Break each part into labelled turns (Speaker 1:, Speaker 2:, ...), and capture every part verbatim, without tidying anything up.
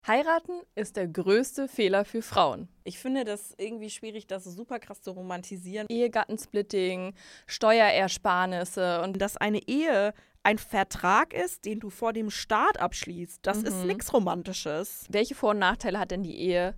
Speaker 1: Heiraten ist der größte Fehler für Frauen.
Speaker 2: Ich finde das irgendwie schwierig, das super krass zu romantisieren.
Speaker 1: Ehegattensplitting, Steuerersparnisse und
Speaker 2: Dass eine Ehe ein Vertrag ist, den du vor dem Staat abschließt, das
Speaker 1: Mhm.
Speaker 2: ist nichts Romantisches.
Speaker 1: welche Vor- und Nachteile hat denn die Ehe?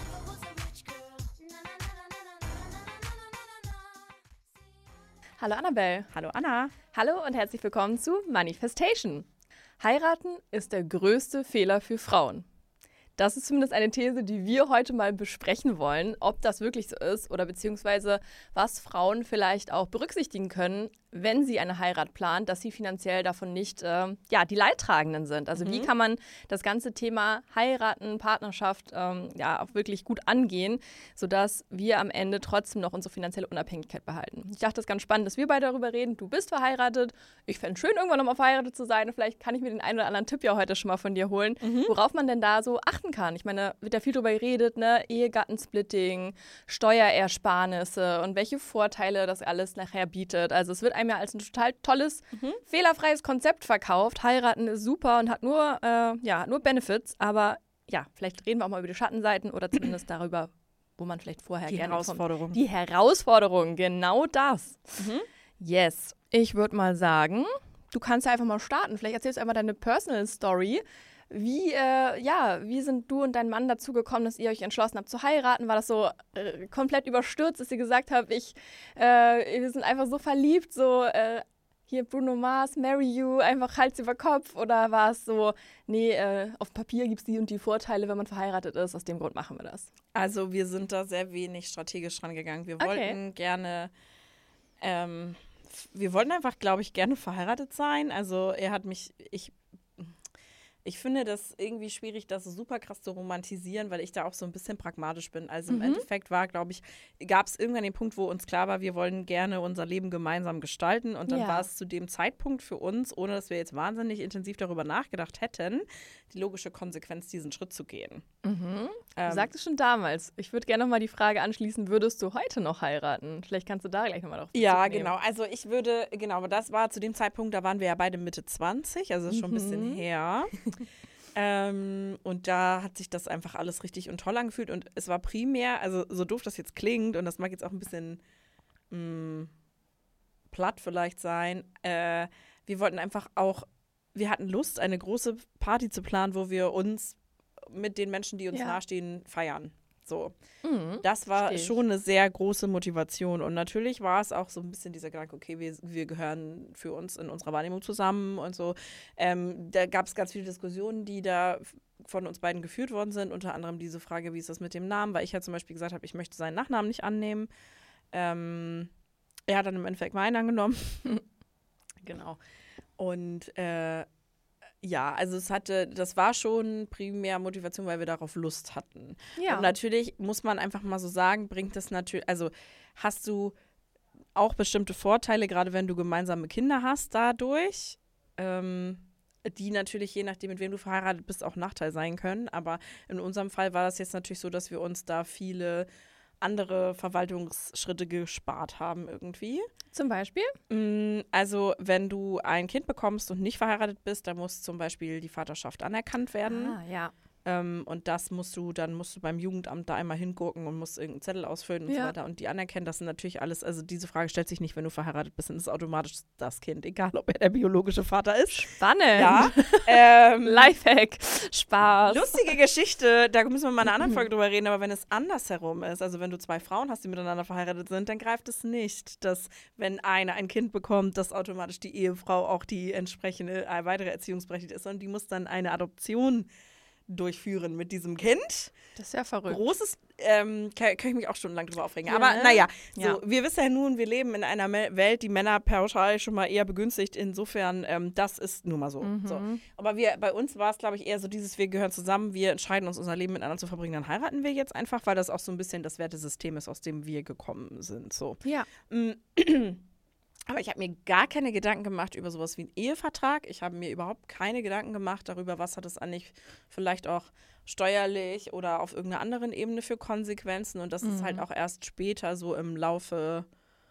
Speaker 1: Hallo Annabelle.
Speaker 2: Hallo Anna.
Speaker 1: Hallo und herzlich willkommen zu Manifestation. Heiraten ist der größte Fehler für Frauen. Das ist zumindest eine These, die wir heute mal besprechen wollen, ob das wirklich so ist oder beziehungsweise was Frauen vielleicht auch berücksichtigen können, wenn sie eine Heirat planen, dass sie finanziell davon nicht äh, ja, die Leidtragenden sind. Also
Speaker 2: Mhm.
Speaker 1: wie kann man das ganze Thema Heiraten, Partnerschaft ähm, ja auch wirklich gut angehen, sodass wir am Ende trotzdem noch unsere finanzielle Unabhängigkeit behalten. Ich dachte, das ist ganz spannend, dass wir beide darüber reden. Du bist verheiratet. Ich fände es schön, irgendwann nochmal verheiratet zu sein. Vielleicht kann ich mir den einen oder anderen Tipp ja heute schon mal von dir holen,
Speaker 2: Mhm.
Speaker 1: worauf man denn da so achten kann. Ich meine, wird ja viel darüber geredet, ne? Ehegattensplitting, Steuerersparnisse und welche Vorteile das alles nachher bietet. Also es wird einem ja als ein total tolles,
Speaker 2: Mhm.
Speaker 1: fehlerfreies Konzept verkauft. Heiraten ist super und hat nur, äh, ja, nur Benefits, aber ja, vielleicht reden wir auch mal über die Schattenseiten oder zumindest darüber, wo man vielleicht vorher
Speaker 2: Die
Speaker 1: gerne
Speaker 2: Herausforderung.
Speaker 1: kommt. Die Herausforderung, genau das.
Speaker 2: Mhm.
Speaker 1: Yes. Ich würde mal sagen, du kannst ja einfach mal starten. Vielleicht erzählst du einmal deine Personal Story. Wie, äh, ja, wie sind du und dein Mann dazu gekommen, dass ihr euch entschlossen habt zu heiraten? War das so äh, komplett überstürzt, dass ihr gesagt habt, ich, äh, wir sind einfach so verliebt, so äh, hier Bruno Mars, Marry You, einfach Hals über Kopf? Oder war es so, nee, äh, auf Papier gibt es die und die Vorteile, wenn man verheiratet ist, aus dem Grund machen wir das?
Speaker 2: Also wir sind da sehr wenig strategisch rangegangen. Wir
Speaker 1: Okay.
Speaker 2: wollten gerne, ähm, f- wir wollten einfach, glaube ich, gerne verheiratet sein. Also er hat mich, ich, ich finde das irgendwie schwierig, das super krass zu romantisieren, weil ich da auch so ein bisschen pragmatisch bin. Also im
Speaker 1: Mhm.
Speaker 2: Endeffekt war, glaube ich, gab es irgendwann den Punkt, wo uns klar war, wir wollen gerne unser Leben gemeinsam gestalten. Und dann
Speaker 1: Ja.
Speaker 2: war es zu dem Zeitpunkt für uns, ohne dass wir jetzt wahnsinnig intensiv darüber nachgedacht hätten, die logische Konsequenz, diesen Schritt zu gehen.
Speaker 1: Mhm.
Speaker 2: Ähm,
Speaker 1: Du sagtest schon damals. Ich würde gerne nochmal die Frage anschließen, würdest du heute noch heiraten? Vielleicht kannst du da gleich nochmal drauf
Speaker 2: Ja,
Speaker 1: Bezug nehmen.
Speaker 2: genau. Also ich würde, genau, aber das war zu dem Zeitpunkt, da waren wir ja beide Mitte zwanzig, also das ist schon ein bisschen
Speaker 1: Mhm.
Speaker 2: her. ähm, und da hat sich das einfach alles richtig und toll angefühlt. Und es war primär, also so doof das jetzt klingt, und das mag jetzt auch ein bisschen mh, platt vielleicht sein, äh, wir wollten einfach auch, wir hatten Lust, eine große Party zu planen, wo wir uns mit den Menschen, die uns
Speaker 1: Ja.
Speaker 2: nahestehen, feiern. So.
Speaker 1: Mhm.
Speaker 2: Das war
Speaker 1: Versteh ich.
Speaker 2: schon eine sehr große Motivation. Und natürlich war es auch so ein bisschen dieser Gedanke, okay, wir, wir gehören für uns in unserer Wahrnehmung zusammen und so. Ähm, da gab es ganz viele Diskussionen, die da f- von uns beiden geführt worden sind. Unter anderem diese Frage, wie ist das mit dem Namen? Weil ich ja zum Beispiel gesagt habe, ich möchte seinen Nachnamen nicht annehmen. Ähm, er hat dann im Endeffekt meinen angenommen. Genau. Und äh, ja, also es hatte, das war schon primär Motivation, weil wir darauf Lust hatten.
Speaker 1: Ja.
Speaker 2: Und natürlich muss man einfach mal so sagen, bringt das natürlich, also hast du auch bestimmte Vorteile, gerade wenn du gemeinsame Kinder hast dadurch, ähm, die natürlich, je nachdem, mit wem du verheiratet bist, auch ein Nachteil sein können. Aber in unserem Fall war das jetzt natürlich so, dass wir uns da viele andere Verwaltungsschritte gespart haben irgendwie.
Speaker 1: Zum Beispiel?
Speaker 2: Mm, Also, wenn du ein Kind bekommst und nicht verheiratet bist, dann muss zum Beispiel die Vaterschaft anerkannt werden.
Speaker 1: Ah, ja.
Speaker 2: Ähm, und das musst du, dann musst du beim Jugendamt da einmal hingucken und musst irgendeinen Zettel ausfüllen und so
Speaker 1: Ja.
Speaker 2: weiter und die anerkennen. Das sind natürlich alles, also diese Frage stellt sich nicht, wenn du verheiratet bist, dann ist automatisch das Kind, egal ob er der biologische Vater ist.
Speaker 1: Spannend.
Speaker 2: Ja. ähm,
Speaker 1: Lifehack. Spaß.
Speaker 2: Lustige Geschichte, da müssen wir mal in einer anderen Folge drüber reden, aber wenn es andersherum ist, also wenn du zwei Frauen hast, die miteinander verheiratet sind, dann greift es nicht, dass wenn eine ein Kind bekommt, dass automatisch die Ehefrau auch die entsprechende äh, weitere Erziehungsberechtigte ist, sondern die muss dann eine Adoption durchführen mit diesem Kind.
Speaker 1: Das ist ja verrückt.
Speaker 2: Großes, ähm, kann, kann ich mich auch stundenlang drüber aufregen.
Speaker 1: Ja,
Speaker 2: Aber
Speaker 1: ne?
Speaker 2: naja, so,
Speaker 1: Ja.
Speaker 2: wir wissen ja nun, wir leben in einer Me- Welt, die Männer pauschal schon mal eher begünstigt. Insofern, ähm, das ist nun mal so.
Speaker 1: Mhm.
Speaker 2: so. Aber wir, bei uns war es, glaube ich, eher so dieses, wir gehören zusammen, wir entscheiden uns, unser Leben miteinander zu verbringen, dann heiraten wir jetzt einfach, weil das auch so ein bisschen das Wertesystem ist, aus dem wir gekommen sind. So.
Speaker 1: Ja.
Speaker 2: Mm. Aber ich habe mir gar keine Gedanken gemacht über sowas wie einen Ehevertrag. Ich habe mir überhaupt keine Gedanken gemacht darüber, was hat es eigentlich vielleicht auch steuerlich oder auf irgendeiner anderen Ebene für Konsequenzen. Und das ist halt auch erst später so im Laufe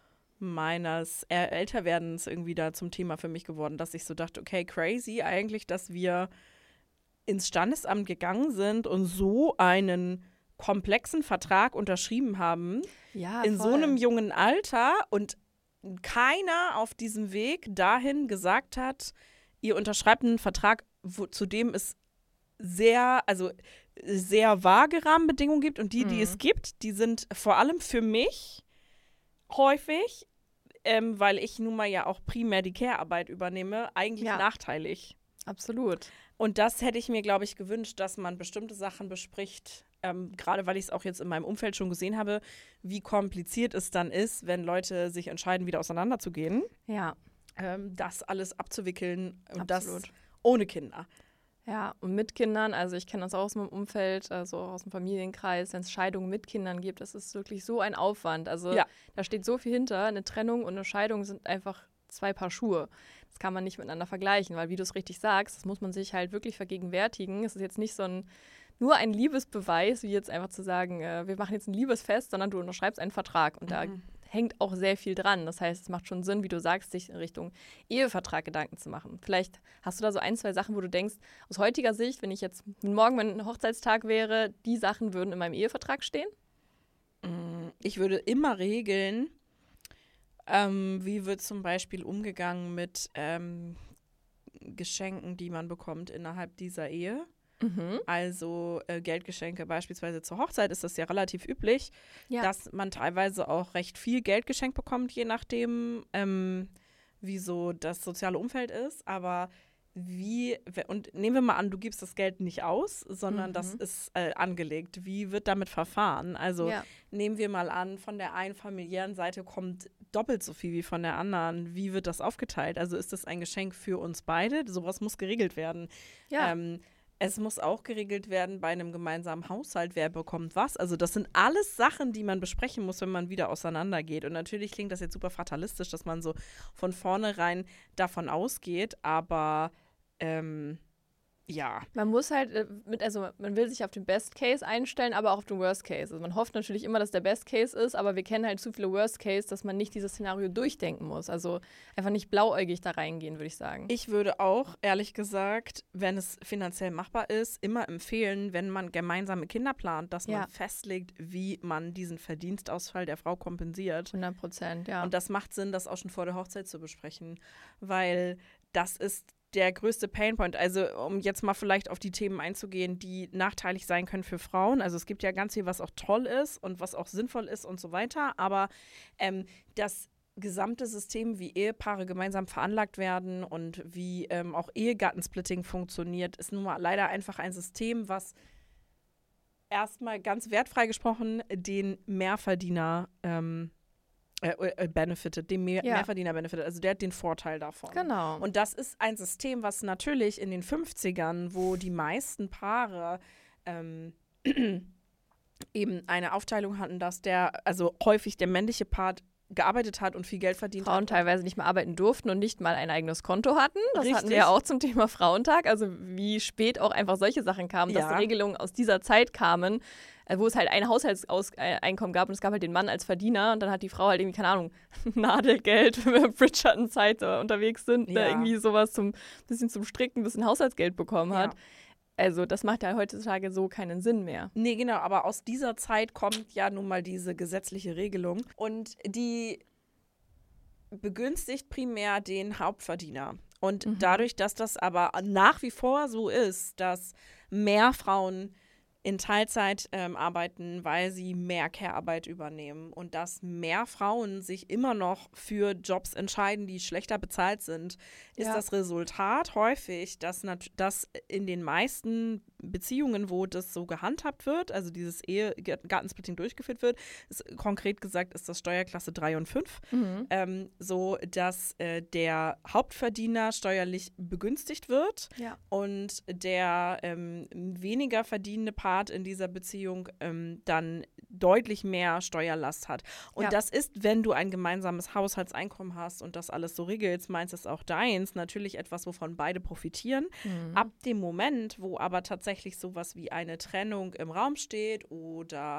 Speaker 2: meines äh, Älterwerdens irgendwie da zum Thema für mich geworden, dass ich so dachte, okay, crazy eigentlich, dass wir ins Standesamt gegangen sind und so einen komplexen Vertrag unterschrieben haben,
Speaker 1: Ja,
Speaker 2: in
Speaker 1: voll.
Speaker 2: so einem jungen Alter und keiner auf diesem Weg dahin gesagt hat, ihr unterschreibt einen Vertrag, wo, zu dem es sehr, also sehr vage Rahmenbedingungen gibt und die, die
Speaker 1: Mhm.
Speaker 2: es gibt, die sind vor allem für mich häufig, ähm, weil ich nun mal ja auch primär die Care-Arbeit übernehme, eigentlich
Speaker 1: Ja.
Speaker 2: nachteilig.
Speaker 1: Absolut.
Speaker 2: Und das hätte ich mir, glaube ich, gewünscht, dass man bestimmte Sachen bespricht, ähm, gerade weil ich es auch jetzt in meinem Umfeld schon gesehen habe, wie kompliziert es dann ist, wenn Leute sich entscheiden, wieder auseinanderzugehen,
Speaker 1: Ja,
Speaker 2: ähm, das alles abzuwickeln und
Speaker 1: absolut.
Speaker 2: das ohne Kinder.
Speaker 1: Ja, und mit Kindern, also ich kenne das auch aus meinem Umfeld, also auch aus dem Familienkreis, wenn es Scheidungen mit Kindern gibt, das ist wirklich so ein Aufwand. Also
Speaker 2: Ja.
Speaker 1: da steht so viel hinter. Eine Trennung und eine Scheidung sind einfach zwei Paar Schuhe. Das kann man nicht miteinander vergleichen, weil wie du es richtig sagst, das muss man sich halt wirklich vergegenwärtigen. Es ist jetzt nicht so ein nur ein Liebesbeweis, wie jetzt einfach zu sagen, äh, wir machen jetzt ein Liebesfest, sondern du unterschreibst einen Vertrag und da
Speaker 2: Mhm.
Speaker 1: hängt auch sehr viel dran. Das heißt, es macht schon Sinn, wie du sagst, sich in Richtung Ehevertrag Gedanken zu machen. Vielleicht hast du da so ein, zwei Sachen, wo du denkst, aus heutiger Sicht, wenn ich jetzt wenn morgen mein Hochzeitstag wäre, die Sachen würden in meinem Ehevertrag stehen?
Speaker 2: Ich würde immer regeln, ähm, wie wird zum Beispiel umgegangen mit ähm, Geschenken, die man bekommt innerhalb dieser Ehe.
Speaker 1: Mhm.
Speaker 2: Also äh, Geldgeschenke beispielsweise zur Hochzeit ist das ja relativ üblich,
Speaker 1: Ja.
Speaker 2: dass man teilweise auch recht viel Geld geschenkt bekommt, je nachdem, ähm, wie so das soziale Umfeld ist. Aber wie, und nehmen wir mal an, du gibst das Geld nicht aus, sondern
Speaker 1: Mhm.
Speaker 2: das ist äh, angelegt. Wie wird damit verfahren? Also
Speaker 1: Ja.
Speaker 2: nehmen wir mal an, von der einen familiären Seite kommt doppelt so viel wie von der anderen. Wie wird das aufgeteilt? Also ist das ein Geschenk für uns beide? Sowas muss geregelt werden.
Speaker 1: Ja.
Speaker 2: Ähm, es muss auch geregelt werden bei einem gemeinsamen Haushalt, wer bekommt was. Also das sind alles Sachen, die man besprechen muss, wenn man wieder auseinandergeht. Und natürlich klingt das jetzt super fatalistisch, dass man so von vornherein davon ausgeht, aber ähm, ja.
Speaker 1: Man muss halt äh, mit, also man will sich auf den Best Case einstellen, aber auch auf den Worst Case. Also man hofft natürlich immer, dass der Best Case ist, aber wir kennen halt zu viele Worst Case, dass man nicht dieses Szenario durchdenken muss. Also einfach nicht blauäugig da reingehen, würde ich sagen.
Speaker 2: Ich würde auch, ehrlich gesagt, wenn es finanziell machbar ist, immer empfehlen, wenn man gemeinsame Kinder plant, dass man
Speaker 1: Ja.
Speaker 2: festlegt, wie man diesen Verdienstausfall der Frau kompensiert.
Speaker 1: hundert Prozent, ja.
Speaker 2: Und das macht Sinn, das auch schon vor der Hochzeit zu besprechen, weil das ist der größte Painpoint. Also um jetzt mal vielleicht auf die Themen einzugehen, die nachteilig sein können für Frauen. Also es gibt ja ganz viel, was auch toll ist und was auch sinnvoll ist und so weiter. Aber ähm, das gesamte System, wie Ehepaare gemeinsam veranlagt werden und wie ähm, auch Ehegattensplitting funktioniert, ist nun mal leider einfach ein System, was erstmal ganz wertfrei gesprochen den Mehrverdiener ähm, äh, äh, benefitet, den Mehr
Speaker 1: Ja.
Speaker 2: Mehrverdiener benefitet. Also der hat den Vorteil davon.
Speaker 1: Genau.
Speaker 2: Und das ist ein System, was natürlich in den fünfzigern, wo die meisten Paare ähm, eben eine Aufteilung hatten, dass der, also häufig der männliche Part gearbeitet hat und viel Geld verdient
Speaker 1: Frauen
Speaker 2: hat.
Speaker 1: teilweise nicht mehr arbeiten durften und nicht mal ein eigenes Konto hatten. Das hatten
Speaker 2: Richtig.
Speaker 1: wir ja auch zum Thema Frauentag. Also wie spät auch einfach solche Sachen kamen, dass
Speaker 2: Ja.
Speaker 1: Regelungen aus dieser Zeit kamen, äh, wo es halt ein Haushaltseinkommen gab und es gab halt den Mann als Verdiener und dann hat die Frau halt irgendwie, keine Ahnung, Nadelgeld, wenn wir in Bridgerton-Zeit äh, unterwegs sind,
Speaker 2: Ja.
Speaker 1: da irgendwie sowas zum bisschen zum Stricken, ein bisschen Haushaltsgeld bekommen hat.
Speaker 2: Ja.
Speaker 1: Also das macht ja heutzutage so keinen Sinn mehr.
Speaker 2: Nee, genau, aber aus dieser Zeit kommt ja nun mal diese gesetzliche Regelung und die begünstigt primär den Hauptverdiener. Und
Speaker 1: Mhm.
Speaker 2: dadurch, dass das aber nach wie vor so ist, dass mehr Frauen in Teilzeit ähm, arbeiten, weil sie mehr Care-Arbeit übernehmen und dass mehr Frauen sich immer noch für Jobs entscheiden, die schlechter bezahlt sind, ist
Speaker 1: Ja.
Speaker 2: das Resultat häufig, dass, nat- dass in den meisten Beziehungen, wo das so gehandhabt wird, also dieses Ehegattensplitting durchgeführt wird, ist, konkret gesagt ist das Steuerklasse drei und fünf,
Speaker 1: Mhm.
Speaker 2: ähm, so dass äh, der Hauptverdiener steuerlich begünstigt wird
Speaker 1: Ja.
Speaker 2: und der ähm, weniger verdienende Part in dieser Beziehung ähm, dann deutlich mehr Steuerlast hat. Und
Speaker 1: Ja.
Speaker 2: das ist, wenn du ein gemeinsames Haushaltseinkommen hast und das alles so regelst, meinst es auch deins, natürlich etwas, wovon beide profitieren.
Speaker 1: Mhm.
Speaker 2: Ab dem Moment, wo aber tatsächlich sowas wie eine Trennung im Raum steht oder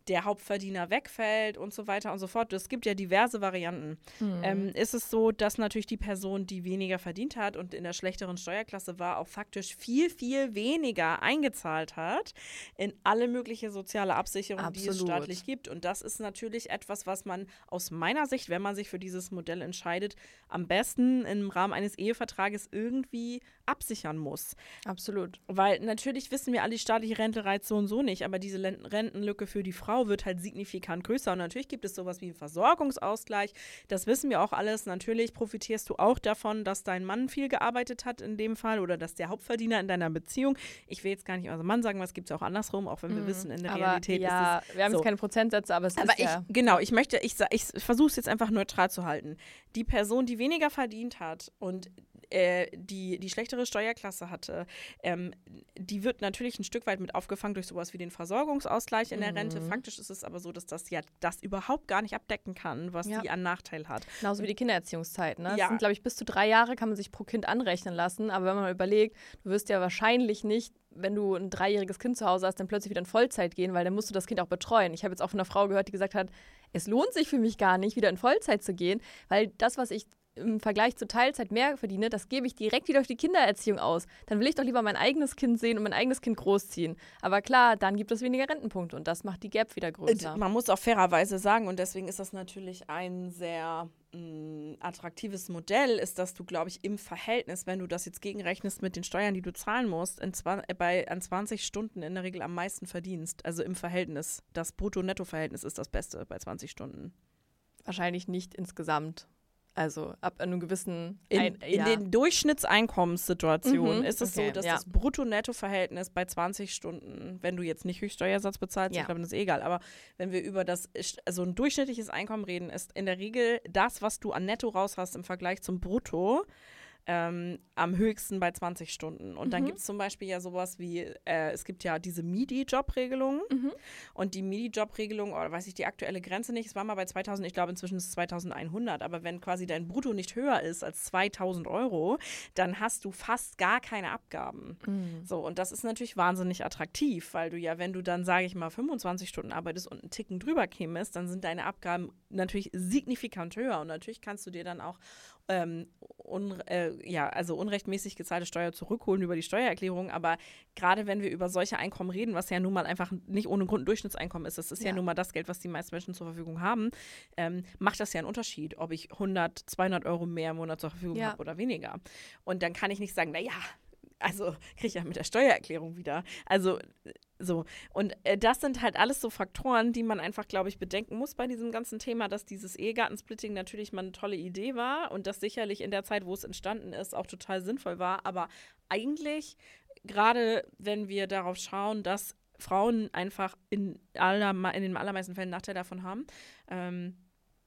Speaker 2: der Hauptverdiener wegfällt und so weiter und so fort. Es gibt ja diverse Varianten. Mhm. Ähm, ist es so, dass natürlich die Person, die weniger verdient hat und in der schlechteren Steuerklasse war, auch faktisch viel, viel weniger eingezahlt hat in alle mögliche soziale Absicherung, die es staatlich gibt. Und das ist natürlich etwas, was man aus meiner Sicht, wenn man sich für dieses Modell entscheidet, am besten im Rahmen eines Ehevertrages irgendwie absichern muss.
Speaker 1: Absolut.
Speaker 2: Weil natürlich wissen wir alle, die staatliche Rente reizt so und so nicht, aber diese Rentenlücke für die Frau wird halt signifikant größer. Und natürlich gibt es sowas wie einen Versorgungsausgleich. Das wissen wir auch alles. Natürlich profitierst du auch davon, dass dein Mann viel gearbeitet hat in dem Fall oder dass der Hauptverdiener in deiner Beziehung, ich will jetzt gar nicht also Mann sagen, was gibt es auch andersrum, auch wenn wir mm, wissen, in der
Speaker 1: aber
Speaker 2: Realität
Speaker 1: ja,
Speaker 2: ist es
Speaker 1: wir haben
Speaker 2: so.
Speaker 1: jetzt keine Prozentsätze, aber es
Speaker 2: aber
Speaker 1: ist
Speaker 2: ich,
Speaker 1: ja.
Speaker 2: Genau, ich möchte, ich, ich versuche es jetzt einfach neutral zu halten. Die Person, die weniger verdient hat und äh, die, die schlechtere Steuerklasse hatte, ähm, die wird natürlich ein Stück weit mit aufgefangen durch sowas wie den Versorgungsausgleich in der mhm. Rente. Faktisch ist es aber so, dass das ja das überhaupt gar nicht abdecken kann, was ja. die an Nachteil hat.
Speaker 1: Genauso wie die Kindererziehungszeit. Ne? Das
Speaker 2: ja.
Speaker 1: sind, glaube ich, bis zu drei Jahre kann man sich pro Kind anrechnen lassen. Aber wenn man überlegt, du wirst ja wahrscheinlich nicht, wenn du ein dreijähriges Kind zu Hause hast, dann plötzlich wieder in Vollzeit gehen, weil dann musst du das Kind auch betreuen. Ich habe jetzt auch von einer Frau gehört, die gesagt hat, es lohnt sich für mich gar nicht, wieder in Vollzeit zu gehen, weil das, was ich im Vergleich zu Teilzeit mehr verdiene, das gebe ich direkt wieder auf die Kindererziehung aus. Dann will ich doch lieber mein eigenes Kind sehen und mein eigenes Kind großziehen. Aber klar, dann gibt es weniger Rentenpunkte und das macht die Gap wieder größer.
Speaker 2: Und man muss auch fairerweise sagen, und deswegen ist das natürlich ein sehr mh, attraktives Modell, ist, dass du, glaube ich, im Verhältnis, wenn du das jetzt gegenrechnest mit den Steuern, die du zahlen musst, in zwanzig, äh, bei, an zwanzig Stunden in der Regel am meisten verdienst. Also im Verhältnis. Das Brutto-Netto-Verhältnis ist das Beste bei zwanzig Stunden.
Speaker 1: Wahrscheinlich nicht insgesamt. Also ab einem gewissen...
Speaker 2: In,
Speaker 1: ein,
Speaker 2: in
Speaker 1: ja.
Speaker 2: den Durchschnittseinkommenssituationen mhm, ist es
Speaker 1: okay,
Speaker 2: so, dass
Speaker 1: ja.
Speaker 2: das Brutto-Netto-Verhältnis bei zwanzig Stunden, wenn du jetzt nicht Höchststeuersatz bezahlst,
Speaker 1: ja.
Speaker 2: ich glaube, das ist eh egal, aber wenn wir über das also ein durchschnittliches Einkommen reden, ist in der Regel das, was du an Netto raus hast im Vergleich zum Brutto, Ähm, am höchsten bei zwanzig Stunden. Und mhm. dann gibt es zum Beispiel ja sowas wie, äh, es gibt ja diese M I D I-Job-Regelung mhm. und die M I D I-Job-Regelung, oder weiß ich die aktuelle Grenze nicht, es war mal bei zweitausend, ich glaube inzwischen ist es zweitausendeinhundert, aber wenn quasi dein Brutto nicht höher ist als zweitausend Euro, dann hast du fast gar keine Abgaben. Mhm. So, und das ist natürlich wahnsinnig attraktiv, weil du ja, wenn du dann, sage ich mal, fünfundzwanzig Stunden arbeitest und einen Ticken drüber kämest, dann sind deine Abgaben natürlich signifikant höher und natürlich kannst du dir dann auch Ähm, un, äh, ja, also unrechtmäßig gezahlte Steuer zurückholen über die Steuererklärung, aber gerade wenn wir über solche Einkommen reden, was ja nun mal einfach nicht ohne Grund ein Durchschnittseinkommen ist, das ist ja, ja nun mal das Geld, was die meisten Menschen zur Verfügung haben, ähm, macht das ja einen Unterschied, ob ich hundert, zweihundert Euro mehr im Monat zur Verfügung ja. habe oder weniger. Und dann kann ich nicht sagen, naja, also kriege ich ja mit der Steuererklärung wieder. Also so. Und äh, das sind halt alles so Faktoren, die man einfach, glaube ich, bedenken muss bei diesem ganzen Thema, dass dieses Ehegattensplitting natürlich mal eine tolle Idee war und das sicherlich in der Zeit, wo es entstanden ist, auch total sinnvoll war. Aber eigentlich, gerade wenn wir darauf schauen, dass Frauen einfach in, aller, in den allermeisten Fällen Nachteile davon haben, ähm,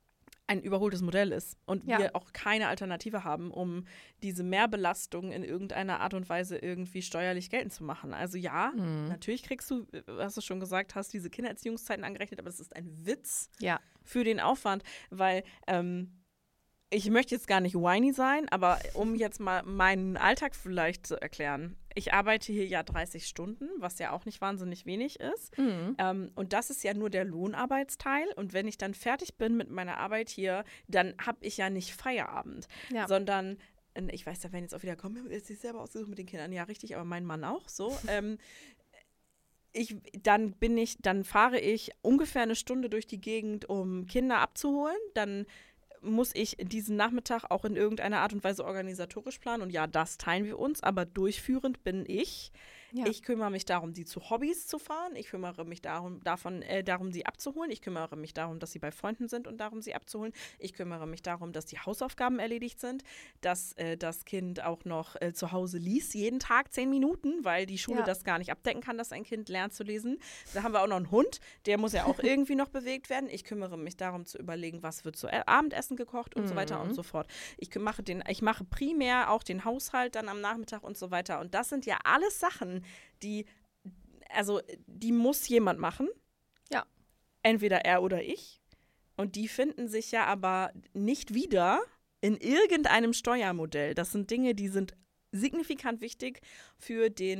Speaker 2: ein überholtes Modell ist und ja. wir auch keine Alternative haben, um diese Mehrbelastung in irgendeiner Art und Weise irgendwie steuerlich geltend zu machen. Also ja, mhm. natürlich kriegst du, was du schon gesagt hast, diese Kindererziehungszeiten angerechnet, aber das ist ein Witz
Speaker 1: ja.
Speaker 2: für den Aufwand, weil ähm, ich möchte jetzt gar nicht whiny sein, aber um jetzt mal meinen Alltag vielleicht zu erklären. Ich arbeite hier ja dreißig Stunden, was ja auch nicht wahnsinnig wenig ist. Mhm. Ähm, und das ist ja nur der Lohnarbeitsteil. Und wenn ich dann fertig bin mit meiner Arbeit hier, dann habe ich ja nicht Feierabend, ja. sondern ich weiß, da werden jetzt auch wieder kommen, ist sich selber ausgesucht mit den Kindern. Ja, richtig, aber mein Mann auch so. ähm, Ich, dann bin ich, dann fahre ich ungefähr eine Stunde durch die Gegend, um Kinder abzuholen. Dann muss ich diesen Nachmittag auch in irgendeiner Art und Weise organisatorisch planen. Und ja, das teilen wir uns, aber durchführend bin ich. Ja. Ich kümmere mich darum, die zu Hobbys zu fahren. Ich kümmere mich darum, davon, äh, darum, sie abzuholen. Ich kümmere mich darum, dass sie bei Freunden sind und darum, sie abzuholen. Ich kümmere mich darum, dass die Hausaufgaben erledigt sind, dass äh, das Kind auch noch äh, zu Hause liest, jeden Tag zehn Minuten, weil die Schule ja. das gar nicht abdecken kann, dass ein Kind lernt zu lesen. Da haben wir auch noch einen Hund, der muss ja auch irgendwie noch bewegt werden. Ich kümmere mich darum, zu überlegen, was wird zu Abendessen gekocht und mhm. so weiter und so fort. Ich mache, den, ich mache primär auch den Haushalt dann am Nachmittag und so weiter. Und das sind ja alles Sachen, die, also die muss jemand machen.
Speaker 1: Ja.
Speaker 2: Entweder er oder ich. Und die finden sich ja aber nicht wieder in irgendeinem Steuermodell. Das sind Dinge, die sind signifikant wichtig für den